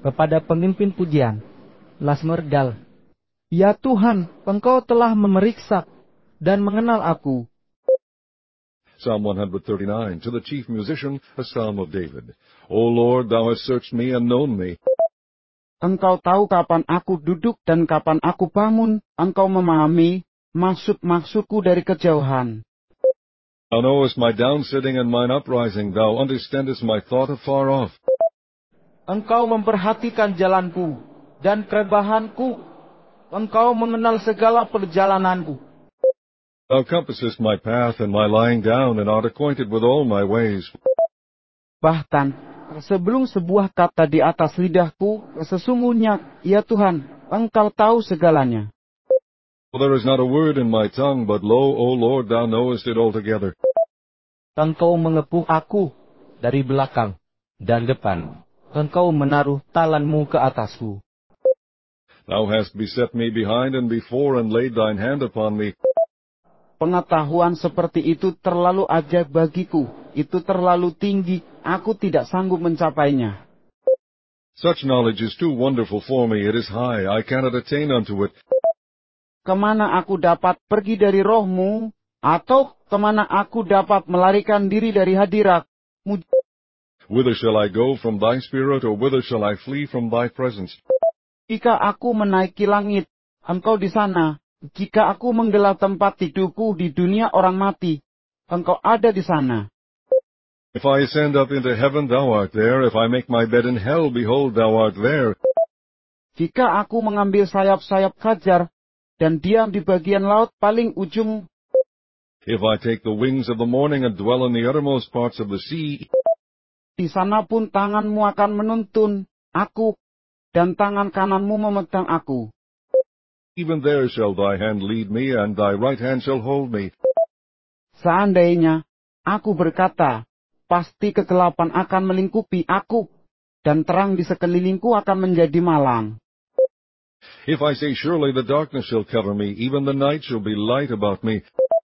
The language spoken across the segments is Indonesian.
kepada pemimpin pujian, Lasmergal. Ya Tuhan, Engkau telah memeriksa dan mengenal aku. Psalm 139, to the chief musician, a psalm of David. O Lord, thou hast searched me and known me. Engkau tahu kapan aku duduk dan kapan aku bangun. Engkau memahami maksud-maksudku dari kejauhan. Thou knowest my downsitting and mine uprising. Thou understandest my thought afar off. Engkau memperhatikan jalanku dan kerebahanku. Engkau mengenal segala perjalananku. Thou compassest my path and my lying down, and art acquainted with all my ways. Bahkan, sebelum sebuah kata di atas lidahku, sesungguhnya, ya Tuhan, Engkau tahu segalanya. For there is not a word in my tongue, but lo, O Lord, thou knowest it altogether. Engkau mengepung aku dari belakang dan depan. Engkau menaruh talanmu ke atasku. Thou hast beset me behind and before, and laid thine hand upon me. Pengetahuan seperti itu terlalu ajaib bagiku. Itu terlalu tinggi, aku tidak sanggup mencapainya. Such knowledge is too wonderful for me. It is high. I cannot attain unto it. Kemana aku dapat pergi dari rohmu, atau kemana aku dapat melarikan diri dari hadiratmu? Whither shall I go from thy spirit, or whither shall I flee from thy presence? Jika aku menaiki langit, Engkau di sana. Jika aku menggelar tempat tidurku di dunia orang mati, Engkau ada di sana. If I ascend up into heaven, thou art there. If I make my bed in hell, behold, thou art there. Jika aku mengambil sayap-sayap fajar, dan diam di bagian laut paling ujung, If I take the wings of the morning and dwell in the uttermost parts of the sea, di sana pun tanganmu akan menuntun aku, dan tangan kananmu memegang aku. even there shall thy hand lead me, and thy right hand shall hold me. Seandainya aku berkata, pasti kegelapan akan melingkupi aku, dan terang di sekelilingku akan menjadi malang. If I say, surely the darkness shall cover me, even the night shall be light about me.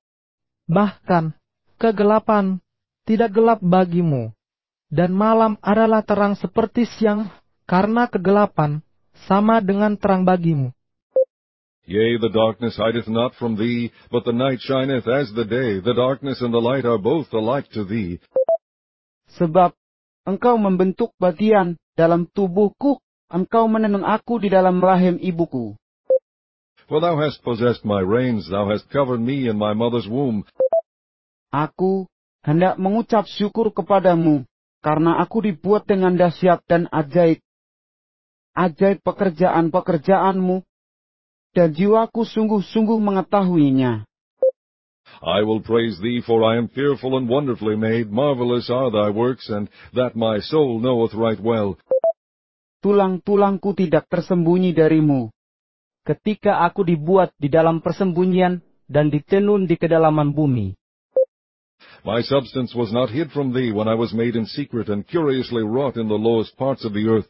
Bahkan kegelapan tidak gelap bagimu, dan malam adalah terang seperti siang, karena kegelapan sama dengan terang bagimu. Yea, the darkness hideth not from thee, but the night shineth as the day. The darkness and the light are both alike to thee. Sebab Engkau membentuk bagian dalam tubuhku, Engkau menenun aku di dalam rahim ibuku. For thou hast possessed my reins, thou hast covered me in my mother's womb. Aku hendak mengucap syukur kepadamu, karena aku dibuat dengan dahsyat dan ajaib. Ajaib pekerjaan-pekerjaanmu, dan jiwaku sungguh-sungguh mengetahuinya. I will praise thee, for I am fearful and wonderfully made. Marvelous are thy works, and that my soul knoweth right well. Tulang-tulangku tidak tersembunyi darimu, ketika aku dibuat di dalam persembunyian dan ditenun di kedalaman bumi. My substance was not hid from thee when I was made in secret and curiously wrought in the lowest parts of the earth.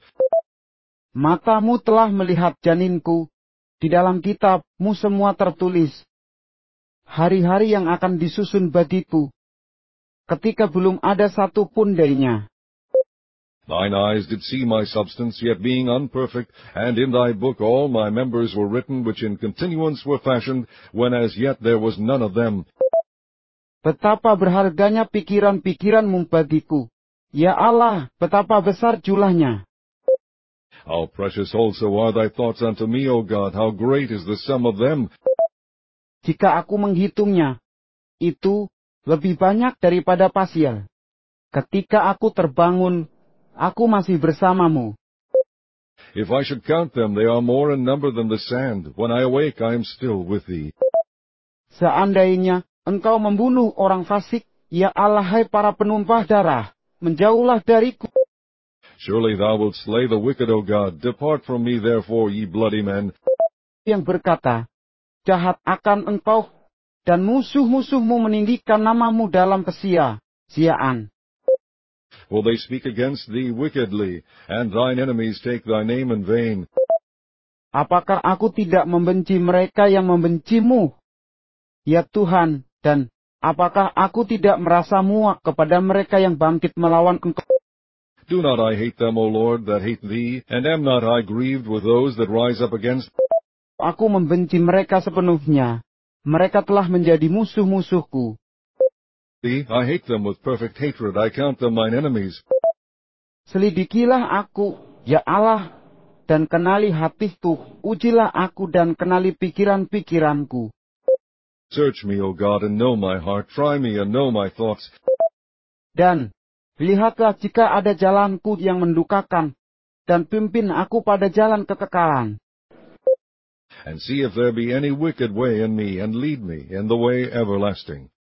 Matamu telah melihat janinku, di dalam kitabmu semua tertulis. Hari-hari yang akan disusun bagiku, ketika belum ada satu pun darinya. Thine eyes did see my substance, yet being unperfect, and in thy book all my members were written, which in continuance were fashioned, when as yet there was none of them. Betapa berharganya pikiran-pikiranmu bagiku. Ya Allah, betapa besar jumlahnya. How precious also are thy thoughts unto me, O God, how great is the sum of them. Jika aku menghitungnya, itu lebih banyak daripada pasir. Ketika aku terbangun, aku masih bersamamu. If I should count them, they are more in number than the sand. When I awake, I am still with thee. Seandainya engkau membunuh orang fasik, ya Allah, hai para penumpah darah, menjauhlah dariku. Surely thou wilt slay the wicked, O God. Depart from me, therefore, ye bloody men. Yang berkata, jahat akan engkau, dan musuh-musuhmu meninggikan namamu dalam kesia-siaan. For they speak against thee wickedly, and thine enemies take thy name in vain. Apakah aku tidak membenci mereka yang membencimu, ya Tuhan, dan apakah aku tidak merasa muak kepada mereka yang bangkit melawan engkau? Do not I hate them, O Lord, that hate thee, and am not I grieved with those that rise up against? Aku membenci mereka sepenuhnya. Mereka telah menjadi musuh-musuhku. thee? I hate them with perfect hatred. I count them mine enemies. Selidikilah aku, ya Allah, dan kenali hatiku. Ujilah aku dan kenali pikiran-pikiranku. Search me, O God, and know my heart. Try me and know my thoughts. Dan lihatlah jika ada jalanku yang mendukakan, dan pimpin aku pada jalan kekekalan. And see if there be any wicked way in me, and lead me in the way everlasting.